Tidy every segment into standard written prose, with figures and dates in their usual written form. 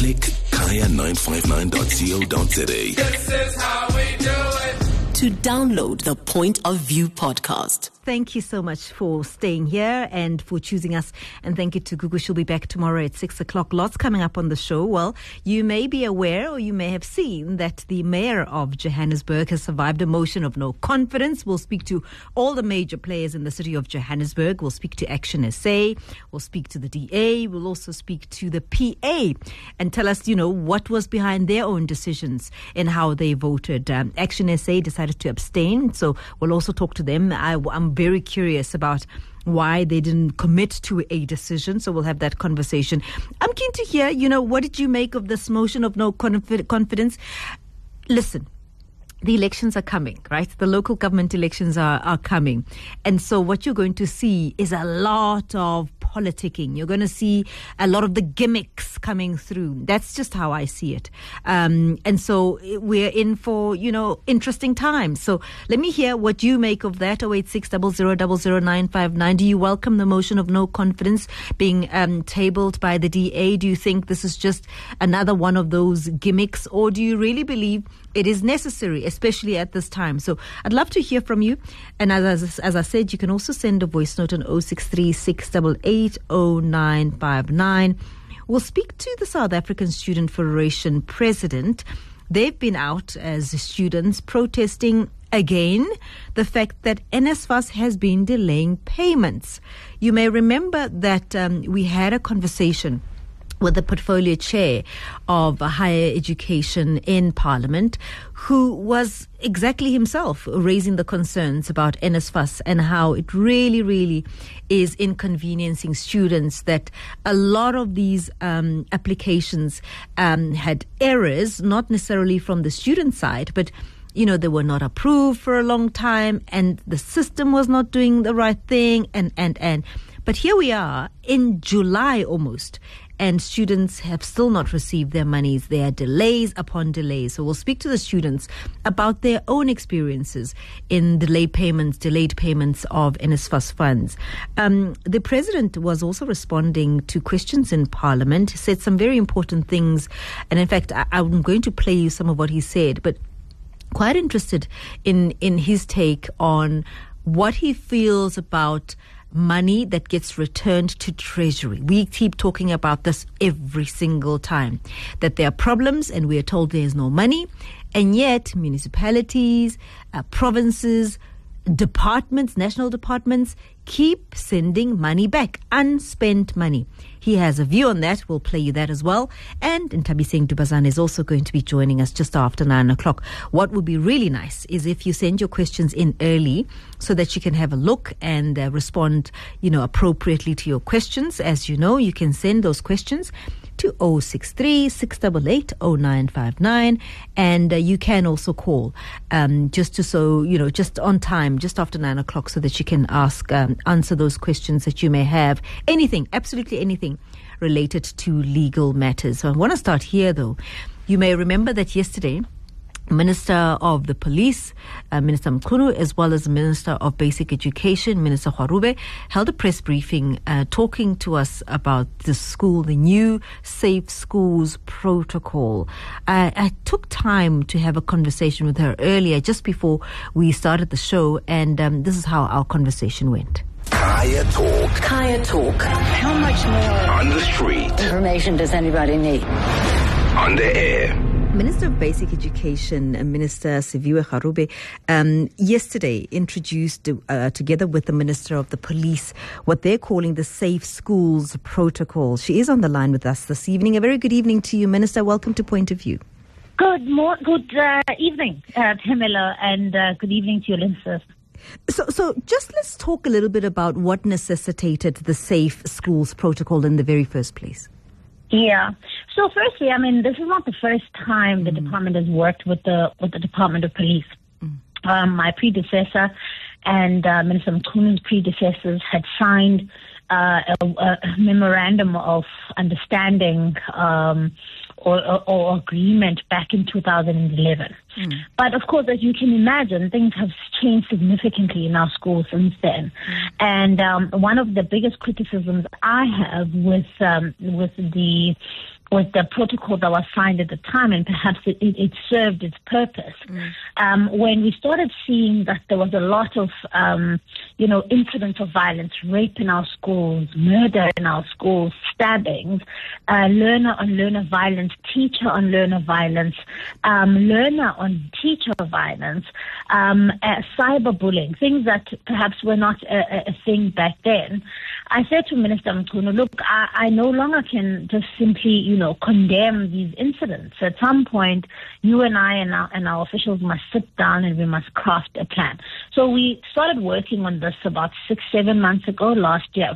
Click kaya959.co.za. This is how we do it. To download the Point of View podcast. Thank you so much for staying here and for choosing us. And thank you to Gugu. She'll be back tomorrow at 6 o'clock. Lots coming up on the show. Well, you may be aware or you may have seen that the mayor of Johannesburg has survived a motion of no confidence. We'll speak to all the major players in the city of Johannesburg. We'll speak to Action SA. We'll speak to the DA. We'll also speak to the PA and tell us, what was behind their own decisions and how they voted. Action SA decided to abstain. So we'll also talk to them. I'm very curious about why they didn't commit to a decision. So we'll have that conversation. I'm keen to hear, what did you make of this motion of no confidence? Listen, the elections are coming, right? The local government elections are coming. And so what you're going to see is a lot of politicking. You're going to see a lot of the gimmicks coming through. That's just how I see it. And so we're in for, interesting times. So let me hear what you make of that. 086 00959. Do you welcome the motion of no confidence being tabled by the DA? Do you think this is just another one of those gimmicks? Or do you really believe it is necessary, especially at this time? So I'd love to hear from you. And as I said, you can also send a voice note on 063 688 0959. We'll speak to the South African Student Federation president. They've been out as students protesting again the fact that NSFAS has been delaying payments. You may remember that we had a conversation with the portfolio chair of higher education in Parliament, who was exactly himself raising the concerns about NSFAS and how it really, really is inconveniencing students, that a lot of these applications had errors, not necessarily from the student side, but they were not approved for a long time and the system was not doing the right thing and. But here we are in July almost, and students have still not received their monies. There are delays upon delays. So we'll speak to the students about their own experiences in delayed payments of NSFAS funds. The president was also responding to questions in Parliament. He said some very important things. And in fact, I'm going to play you some of what he said, but quite interested in his take on what he feels about money that gets returned to Treasury. We keep talking about this every single time, that there are problems and we are told there is no money, and yet municipalities, provinces, departments, national departments keep sending money back, unspent money. He has a view on that. We'll play you that as well. And Ntabiseng Dubazane is also going to be joining us just after 9 o'clock. What would be really nice is if you send your questions in early so that you can have a look and respond, appropriately to your questions. As you know, you can send those questions to 063 688 0959, and you can also call just on time, just after 9 o'clock, so that you can answer those questions that you may have. Anything, absolutely anything related to legal matters. So I want to start here, though. You may remember that yesterday, Minister of the Police, Minister Mkhunu, as well as the Minister of Basic Education, Minister Kgarube, held a press briefing talking to us about the new Safe Schools protocol. I took time to have a conversation with her earlier, just before we started the show, and this is how our conversation went. Kaya Talk. Kaya Talk. How much more On the street. information does anybody need? On the air. Minister of Basic Education, Minister Siviwe Kgarube, yesterday introduced, together with the Minister of the Police, what they're calling the Safe Schools Protocol. She is on the line with us this evening. A very good evening to you, Minister. Welcome to Point of View. Good evening, Pamela, and good evening to your listeners. So just let's talk a little bit about what necessitated the Safe Schools Protocol in the very first place. Yeah. So firstly, this is not the first time the department has worked with the Department of Police. My predecessor and Minister Mkhunu's predecessors had signed a memorandum of understanding or agreement back in 2011. But of course, as you can imagine, things have changed significantly in our schools since then. And one of the biggest criticisms I have with the the protocol that was signed at the time, and perhaps it served its purpose. When we started seeing that there was a lot of, incidents of violence, rape in our schools, murder in our schools, stabbings, learner on learner violence, teacher on learner violence, learner on teacher violence, cyberbullying, things that perhaps were not a thing back then. I said to Minister Mchunu, look, I no longer can just simply, condemn these incidents. At some point, you and I and our officials must sit down and we must craft a plan. So we started working on this about 6-7 months ago last year.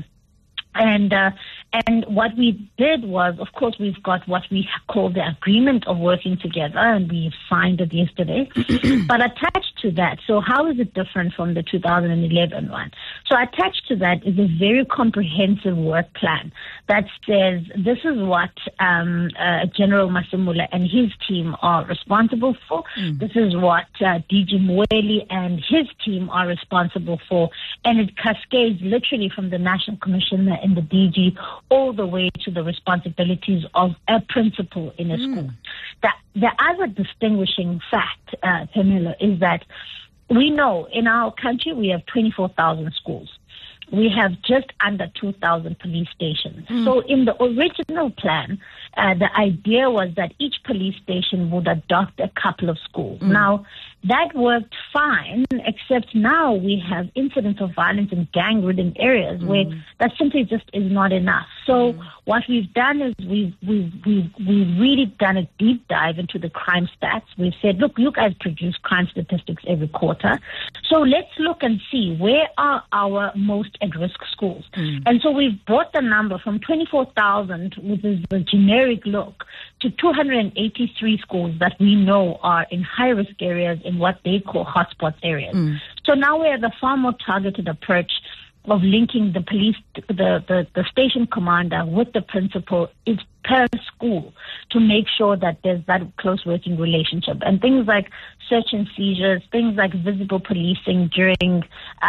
And what we did was, of course, we've got what we call the agreement of working together, and we've signed it yesterday. But attached to that, so how is it different from the 2011 one? So attached to that is a very comprehensive work plan that says this is what General Masimula and his team are responsible for. This is what DG Mweli and his team are responsible for. And it cascades literally from the National Commissioner and the DG all the way to the responsibilities of a principal in a school. The other distinguishing fact, Pamela, is that we know in our country we have 24,000 schools. We have just under 2,000 police stations. So in the original plan, the idea was that each police station would adopt a couple of schools. Now, that worked fine, except now we have incidents of violence in gang-ridden areas where that simply just is not enough. So what we've done is we've really done a deep dive into the crime stats. We've said, look, you guys produce crime statistics every quarter. So let's look and see where are our most at-risk schools. And so we've brought the number from 24,000, which is the generic look, to 283 schools that we know are in high-risk areas in what they call hotspots areas. So now we have a far more targeted approach of linking the police, the station commander with the principal is per school to make sure that there's that close working relationship. And things like search and seizures, things like visible policing during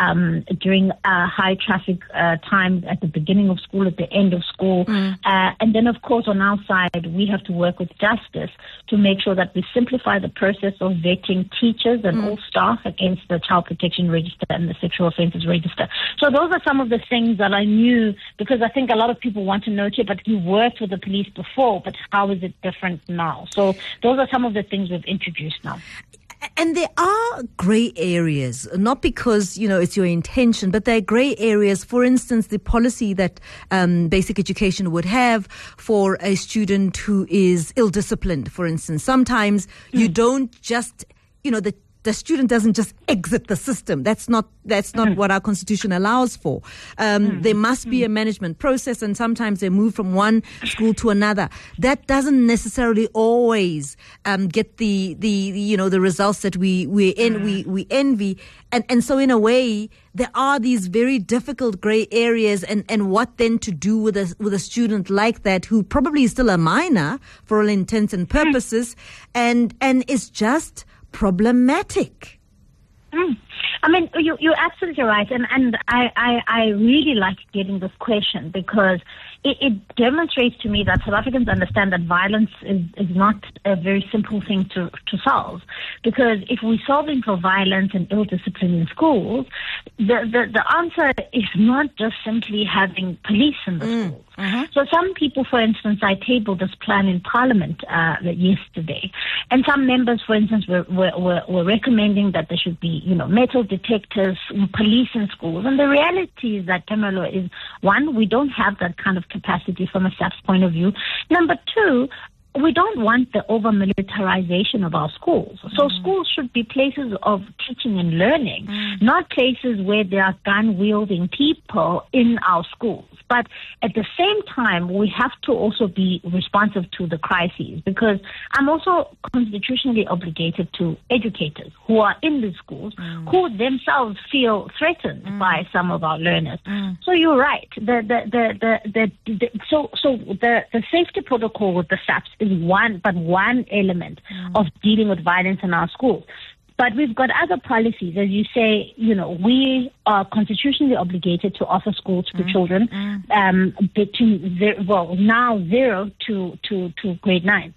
high traffic times at the beginning of school, at the end of school. And then, of course, on our side, we have to work with justice to make sure that we simplify the process of vetting teachers and all staff against the Child Protection Register and the Sexual Offences Register. So those are some of the things that I knew, because I think a lot of people want to know it, but you worked with the police before, but how is it different now? So those are some of the things we've introduced now. And there are grey areas, not because, it's your intention, but there are grey areas. For instance, the policy that basic education would have for a student who is ill-disciplined, for instance. Sometimes you don't just, the student doesn't just exit the system. That's not what our constitution allows for. There must be a management process, and sometimes they move from one school to another. That doesn't necessarily always get the results that we envy. And so in a way, there are these very difficult grey areas, and what then to do with a student like that who probably is still a minor for all intents and purposes, and is just problematic. I mean, you're absolutely right, and I really like getting this question because it demonstrates to me that South Africans understand that violence is not a very simple thing to solve. Because if we're solving for violence and ill discipline in schools, the answer is not just simply having police in the schools. So some people, for instance, I tabled this plan in Parliament yesterday, and some members, for instance, were recommending that there should be, metal detectors, police in schools. And the reality is that, Temelo, is one, we don't have that kind of capacity from a SAPS point of view. Number two, we don't want the over-militarization of our schools. So schools should be places of teaching and learning, not places where there are gun-wielding people in our schools. But at the same time, we have to also be responsive to the crises, because I'm also constitutionally obligated to educators who are in the schools, who themselves feel threatened by some of our learners. So you're right. The safety protocol with the SAPS is one element of dealing with violence in our schools. But we've got other policies, as you say. We are constitutionally obligated to offer schools to children between now 0 to grade 9,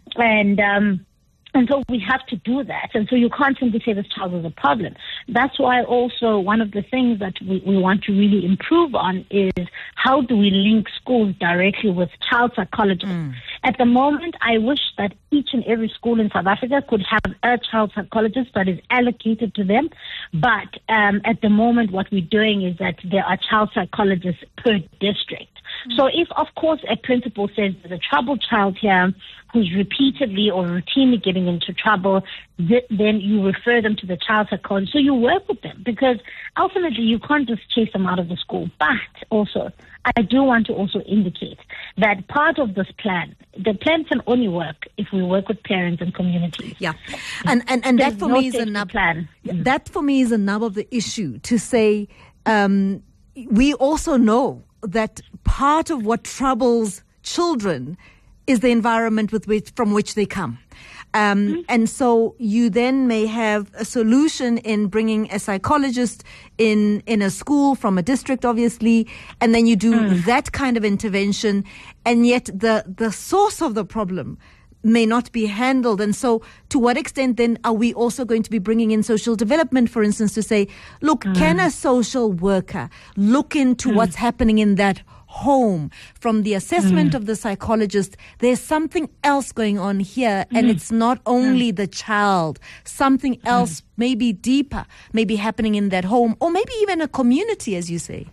and so we have to do that. And so you can't simply say this child is a problem. That's why also one of the things that we want to really improve on is how do we link schools directly with child psychologists. At the moment, I wish that each and every school in South Africa could have a child psychologist that is allocated to them. But at the moment, what we're doing is that there are child psychologists per district. So if, of course, a principal says there's a troubled child here who's repeatedly or routinely getting into trouble, then you refer them to the child psychologist. So you work with them, because ultimately you can't just chase them out of the school. But also, I do want to also indicate that part of this plan, the plan can only work if we work with parents and communities. Yeah, and that for me is a nub. That for me is a nub of the issue, to say we also know that part of what troubles children is the environment from which they come. And so you then may have a solution in bringing a psychologist in a school from a district, obviously, and then you do that kind of intervention, and yet the source of the problem may not be handled. And so to what extent then are we also going to be bringing in social development, for instance, to say, look, can a social worker look into what's happening in that home? From the assessment of the psychologist, there's something else going on here, and it's not only the child. Something else, maybe deeper, maybe happening in that home, or maybe even a community, as you say.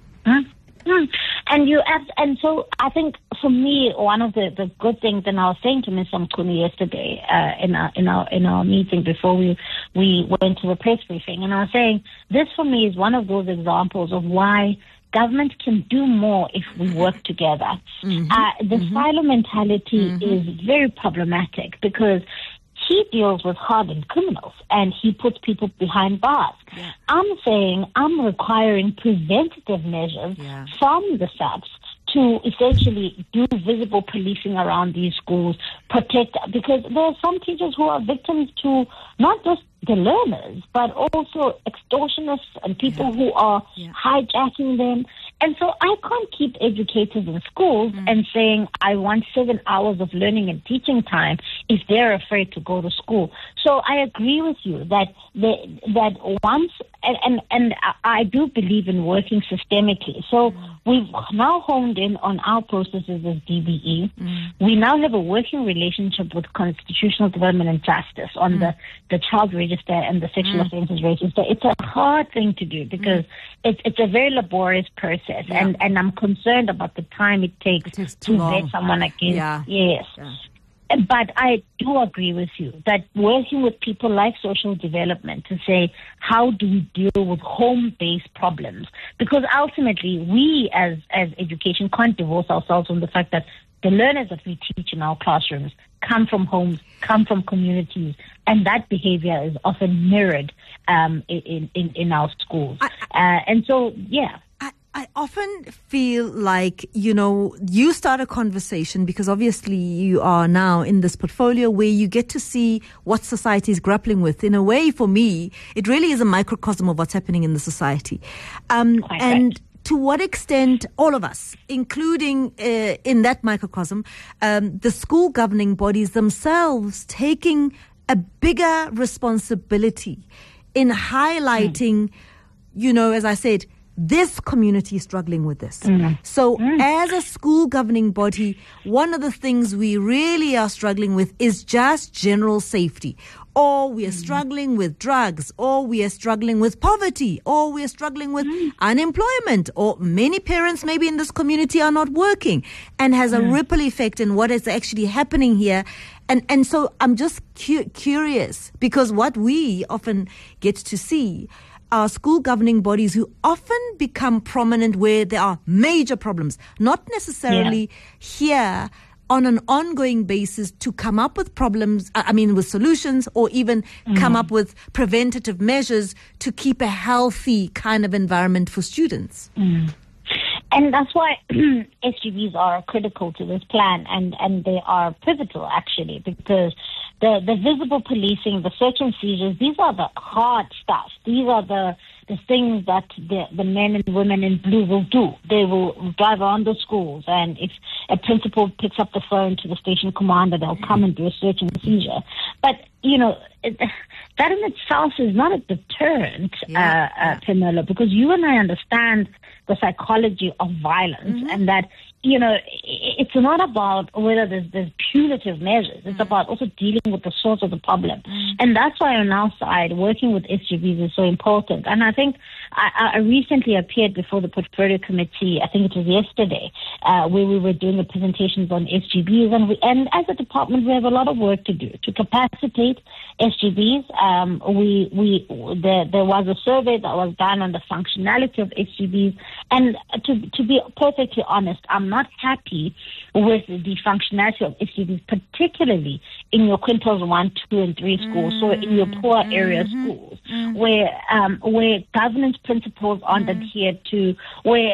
And so I think for me, one of the good things, and I was saying to Ms. Mkhunu yesterday in our meeting before we went to the press briefing, and I was saying this for me is one of those examples of why government can do more if we work together. The silo mentality is very problematic, because he deals with hardened criminals and he puts people behind bars. I'm saying I'm requiring preventative measures from the SAPS to essentially do visible policing around these schools, protect, because there are some teachers who are victims to not just the learners, but also extortionists and people who are hijacking them. And so I can't keep educators in schools and saying I want 7 hours of learning and teaching time if they're afraid to go to school. So I agree with you that once, and I do believe in working systemically. So we've now honed in on our processes as DBE. We now have a working relationship with Constitutional Development and Justice on the child register and the sexual offences register. It's a hard thing to do, because it's a very laborious process, and I'm concerned about the time it takes to vet someone against. Yes. But I do agree with you that working with people like social development to say, how do we deal with home-based problems? Because ultimately, we as education can't divorce ourselves from the fact that the learners that we teach in our classrooms come from homes, come from communities, and that behavior is often mirrored in our schools. And so, I often feel like, you start a conversation because obviously you are now in this portfolio where you get to see what society is grappling with. In a way, for me, it really is a microcosm of what's happening in the society. And to what extent all of us, including in that microcosm, the school governing bodies themselves taking a bigger responsibility in highlighting, as I said, this community is struggling with this. So as a school governing body, one of the things we really are struggling with is just general safety. Or we are struggling with drugs, or we are struggling with poverty, or we are struggling with unemployment, or many parents maybe in this community are not working, and has a ripple effect in what is actually happening here. And so I'm just curious, because what we often get to see are school governing bodies who often become prominent where there are major problems, not necessarily here on an ongoing basis to come up with with solutions, or even come up with preventative measures to keep a healthy kind of environment for students. And that's why SGBs are critical to this plan, and they are pivotal, actually, because the visible policing, the search and seizures, these are the hard stuff. These are the things that the men and women in blue will do. They will drive around the schools, and if a principal picks up the phone to the station commander, they'll come and do a search and seizure. But, that in itself is not a deterrent, Pamela, because you and I understand the psychology of violence, and that, it's not about whether there's punitive measures. It's about also dealing with the source of the problem. And that's why on our side, working with SGBs is so important. And I think I recently appeared before the Portfolio Committee, I think it was yesterday, where we were doing the presentations on SGBs. And as a department, we have a lot of work to do to capacitate SGBs. There was a survey that was done on the functionality of SGBs. And to be perfectly honest, I'm not happy with the functionality of SGBs, particularly in your quintals 1, 2, and 3 schools, so in your poor area schools, where governance principles aren't adhered to, where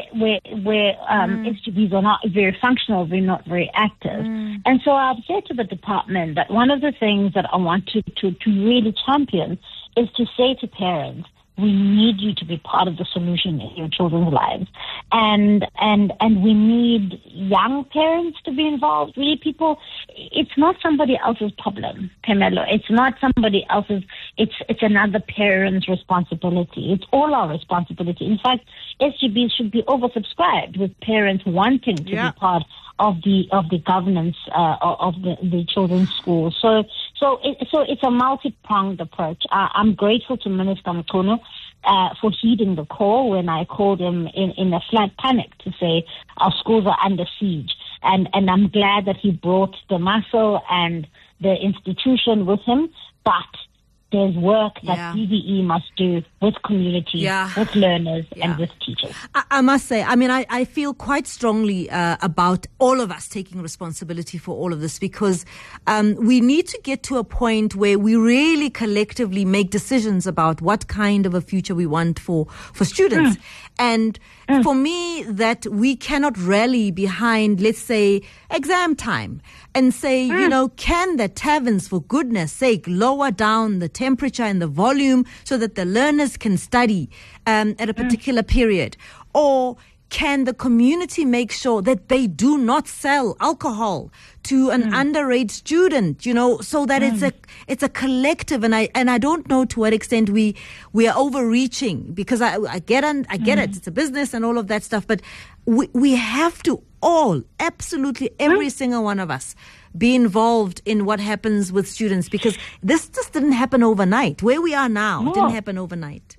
SGBs are not very functional, they're not very active. And so I've said to the department that one of the things that I want to really champion is to say to parents, we need you to be part of the solution in your children's lives. And we need young parents to be involved. We need people. It's not somebody else's problem, Pamela. It's not somebody else's. It's another parent's responsibility. It's all our responsibility. In fact, SGBs should be oversubscribed with parents wanting to be part of the governance of the children's schools. So it's a multi-pronged approach. I'm grateful to Minister Mchunu for heeding the call when I called him in a flat panic to say our schools are under siege. And I'm glad that he brought the muscle and the institution with him, but there's work that DBE must do with community, with learners, and with teachers. I must say, I feel quite strongly about all of us taking responsibility for all of this, because we need to get to a point where we really collectively make decisions about what kind of a future we want for students. And for me, that we cannot rally behind, let's say, exam time and say, can the taverns, for goodness sake, lower down the temperature and the volume so that the learners can study at a particular period? Or can the community make sure that they do not sell alcohol to an underage student, so that it's a collective, and I don't know to what extent we are overreaching, because I get it, it's a business and all of that stuff, but we have to all, absolutely every single one of us, be involved in what happens with students, because this just didn't happen overnight. Where we are now didn't happen overnight.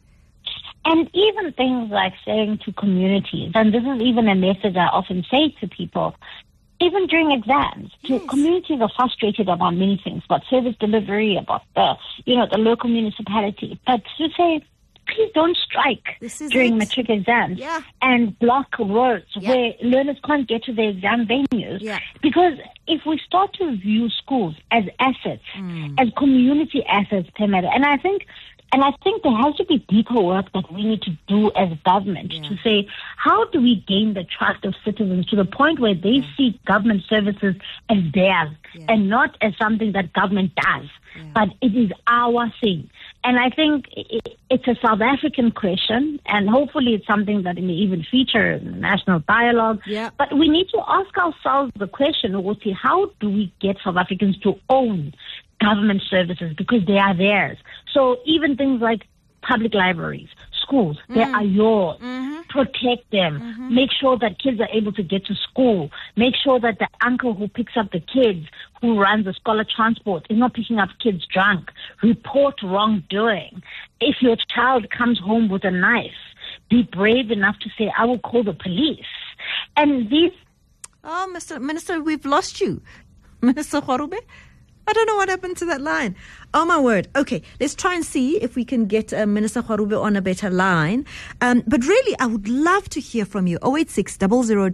And even things like saying to communities, and this is even a message I often say to people, even during exams, communities are frustrated about many things, about service delivery, about the local municipality. But to say, please don't strike during matric exams and block roads where learners can't get to their exam venues. Because if we start to view schools as assets, as community assets, Pamela, and I think there has to be deeper work that we need to do as government to say, how do we gain the trust of citizens to the point where they see government services as theirs and not as something that government does, but it is our thing. And I think it's a South African question, and hopefully it's something that may even feature in the national dialogue. But we need to ask ourselves the question, how do we get South Africans to own government services, because they are theirs? So even things like public libraries, schools, they are yours. Protect them. Make sure that kids are able to get to school. Make sure that the uncle who picks up the kids, who runs the scholar transport, is not picking up kids drunk. Report wrongdoing. If your child comes home with a knife, be brave enough to say, I will call the police. And these... Oh, Mr. Minister, we've lost you. Minister Kgarube? I don't know what happened to that line. Oh, my word. Okay, let's try and see if we can get Minister Kgarube on a better line. But really, I would love to hear from you. 086 00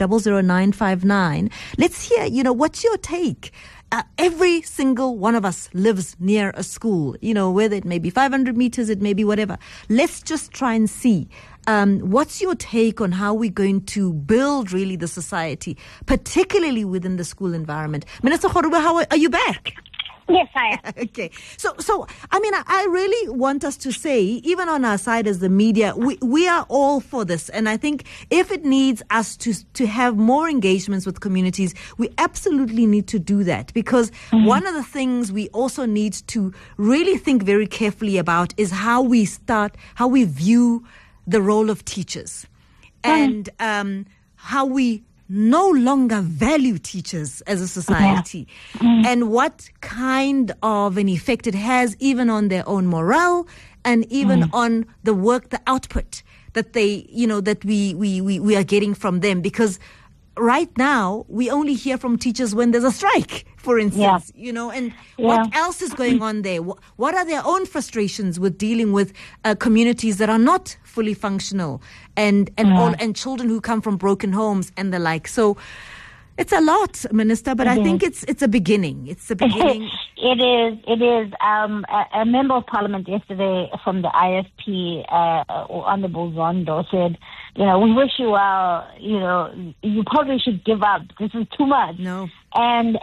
00959. Let's hear, what's your take? Every single one of us lives near a school, whether it may be 500 meters, it may be whatever. Let's just try and see. What's your take on how we're going to build really the society, particularly within the school environment? Minister Kgarube, how are you back? Yes, I am. Okay. So I mean, I really want us to say, even on our side as the media, we are all for this. And I think if it needs us to have more engagements with communities, we absolutely need to do that. Because one of the things we also need to really think very carefully about is how we view the role of teachers and how we no longer value teachers as a society and what kind of an effect it has even on their own morale and even on the work, the output that they, that we are getting from them. Because right now we only hear from teachers when there's a strike, for instance, and what else is going on there? What are their own frustrations with dealing with communities that are not fully functional and children who come from broken homes and the like? So it's a lot, Minister, but I think it's a beginning. It's a beginning. It is. A member of Parliament yesterday from the IFP, Honorable Zondo, said, we wish you well. You probably should give up. This is too much. No. And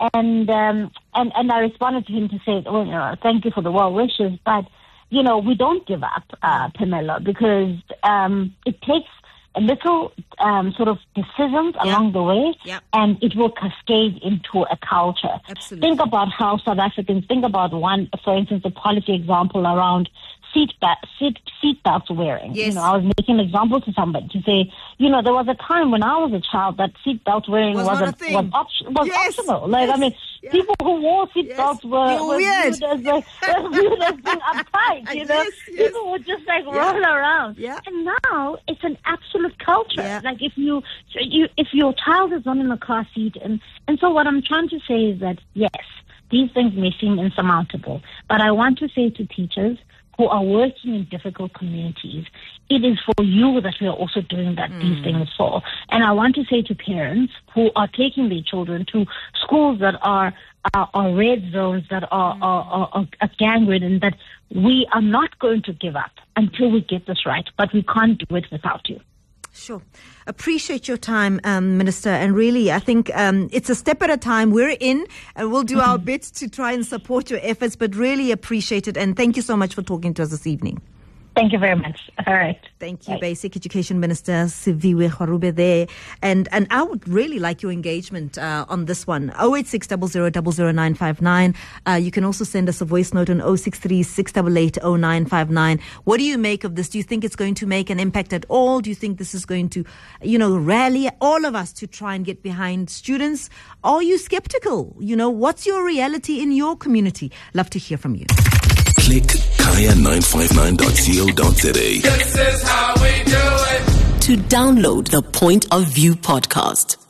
I responded to him to say, thank you for the well wishes, but we don't give up, Pamela, because it takes a little sort of decisions along the way, and it will cascade into a culture. Absolutely. Think about how South Africans, think about one, for instance, the policy example around seatbelts wearing. Yes. I was making an example to somebody to say, there was a time when I was a child that seatbelt wearing was optional. People who wore seatbelts were viewed as being uptight. People would just roll around. Yeah. And now it's an absolute culture. Yeah. Like if your child is not in a car seat, and so what I'm trying to say is that yes, these things may seem insurmountable, but I want to say to teachers who are working in difficult communities, it is for you that we are also doing these things for. And I want to say to parents who are taking their children to schools that are red zones, that are gang-ridden, that we are not going to give up until we get this right, but we can't do it without you. Sure. Appreciate your time, Minister. And really, I think it's a step at a time. We're in, and we'll do our bit to try and support your efforts, but really appreciate it. And thank you so much for talking to us this evening. Thank you very much. All right. Thank you, Basic Education Minister Siviwe Kgarube there. And I would really like your engagement on this one. 086 00 00959. You can also send us a voice note on 063 688 0959. What do you make of this? Do you think it's going to make an impact at all? Do you think this is going to, rally all of us to try and get behind students? Are you skeptical? What's your reality in your community? Love to hear from you. Click kaya959.co.za. This is how we do it. To download the Point of View podcast,